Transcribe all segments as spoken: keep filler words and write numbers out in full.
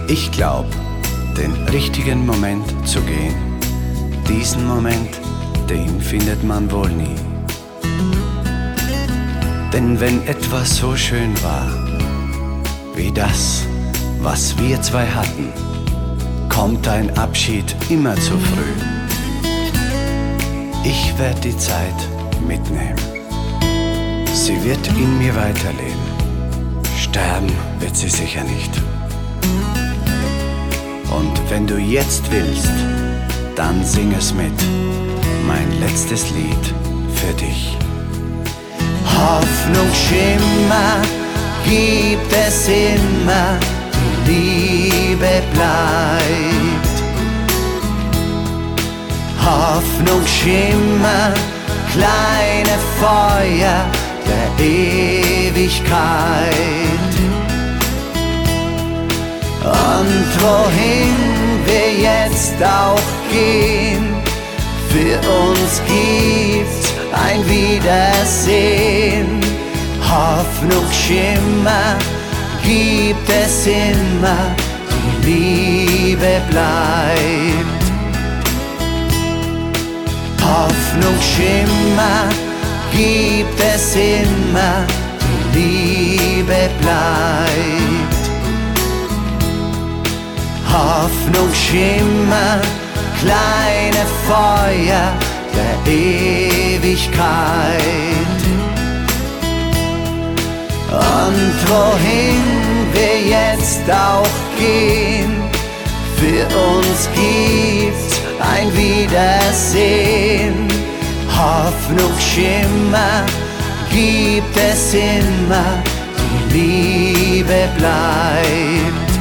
Ich glaub, den richtigen Moment zu gehen, diesen Moment, den findet man wohl nie. Denn wenn etwas so schön war, wie das, was wir zwei hatten, kommt ein Abschied immer zu früh. Ich werd die Zeit mitnehmen, sie wird in mir weiterleben. Sterben wird sie sicher nicht. Und wenn du jetzt willst, dann sing es mit, mein letztes Lied für dich. Hoffnungsschimmer gibt es immer, die Liebe bleibt. Hoffnungsschimmer, kleine Feuer der Ewigkeit. Und wohin wir jetzt auch gehen, für uns gibt's ein Wiedersehen. Hoffnungsschimmer gibt es immer, die Liebe bleibt. Hoffnungsschimmer gibt es immer, die Liebe bleibt. Hoffnungsschimmer, kleine Feuer der Ewigkeit. Und wohin wir jetzt auch gehen, für uns gibt's ein Wiedersehen. Hoffnungsschimmer gibt es immer, die Liebe bleibt.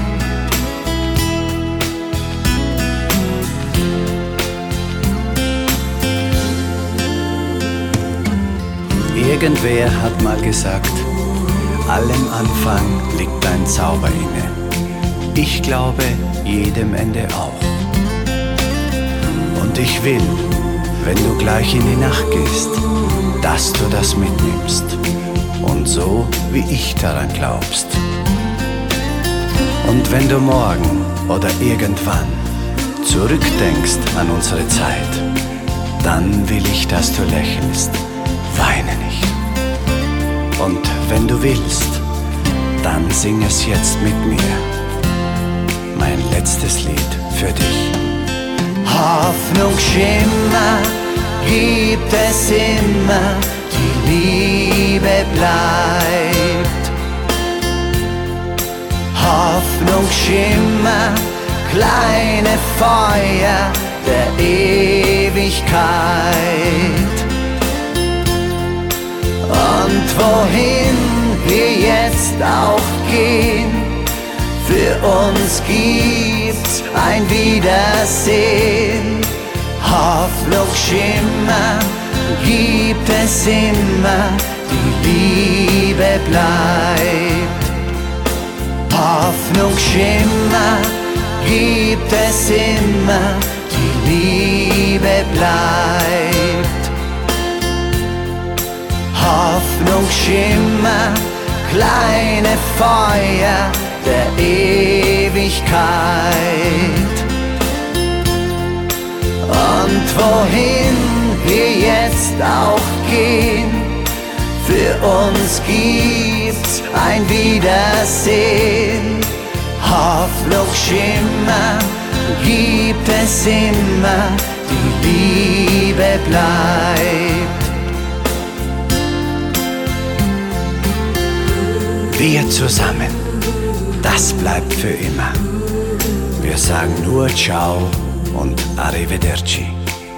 Irgendwer hat mal gesagt, allem Anfang liegt ein Zauber inne. Ich glaube, jedem Ende auch. Und ich will, wenn du gleich in die Nacht gehst, dass du das mitnimmst und so wie ich daran glaubst. Und wenn du morgen oder irgendwann zurückdenkst an unsere Zeit, dann will ich, dass du lächelst, weine nicht. Und wenn du willst, dann sing es jetzt mit mir, mein letztes Lied für dich. Hoffnungsschimmer gibt es immer, die Liebe bleibt. Hoffnungsschimmer, kleine Feuer der Ewigkeit. Und wohin wir jetzt auch gehen, für uns gibt's ein Wiedersehen. Hoffnungsschimmer gibt es immer, die Liebe bleibt. Hoffnungsschimmer gibt es immer, die Liebe bleibt. Hoffnungsschimmer, kleine Feuer der Ewigkeit. Und wohin wir jetzt auch gehen, für uns gibt's ein Wiedersehen. Hoffnungsschimmer gibt es immer, die Liebe bleibt. Wir zusammen, das bleibt für immer. Wir sagen nur Ciao und Arrivederci.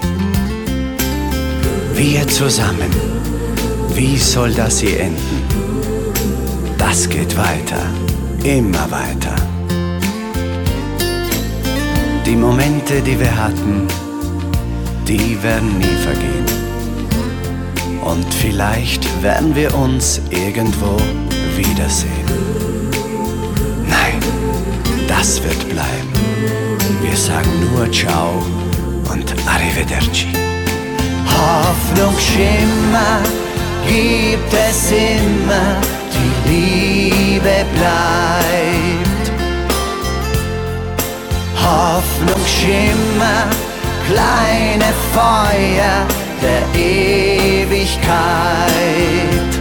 Wir zusammen, wie soll das je enden? Das geht weiter, immer weiter. Die Momente, die wir hatten, die werden nie vergehen. Und vielleicht werden wir uns irgendwo wiedersehen. Nein, das wird bleiben. Wir sagen nur Ciao und Arrivederci. Hoffnungsschimmer gibt es immer, die Liebe bleibt. Hoffnungsschimmer, kleine Feuer der Ewigkeit.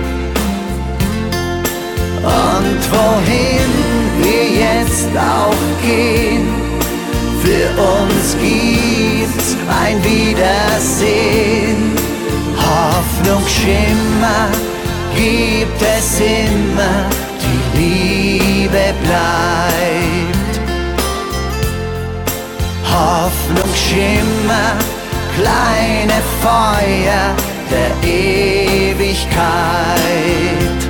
Und wohin wir jetzt auch gehen, für uns gibt's ein Wiedersehen. Hoffnungsschimmer gibt es immer, die Liebe bleibt. Hoffnungsschimmer, kleine Feuer der Ewigkeit.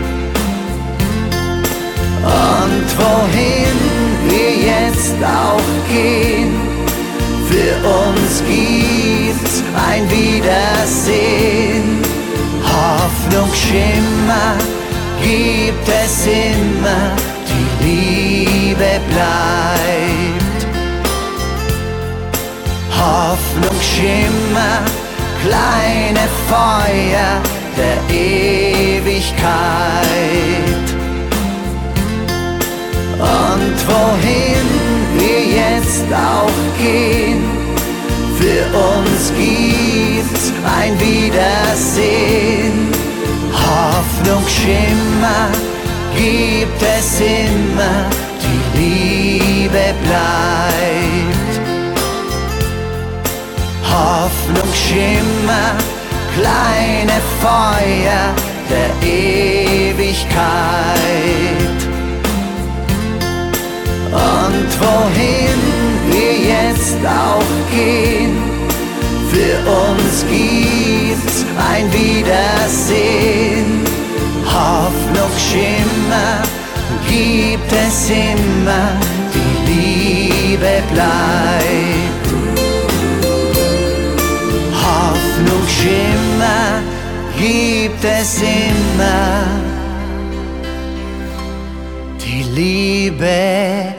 Und wohin wir jetzt auch gehen, für uns gibt's ein Wiedersehen. Hoffnungsschimmer gibt es immer, die Liebe bleibt. Hoffnungsschimmer, kleine Feuer der Ewigkeit. Und wohin wir jetzt auch gehen, für uns gibt's ein Wiedersehen. Hoffnungsschimmer gibt es immer, die Liebe bleibt. Hoffnungsschimmer, kleine Feuer der Ewigkeit. Und wohin wir jetzt auch gehen, für uns gibt's ein Wiedersehen. Hoffnungsschimmer gibt es immer, die Liebe bleibt. Hoffnungsschimmer gibt es immer, die Liebe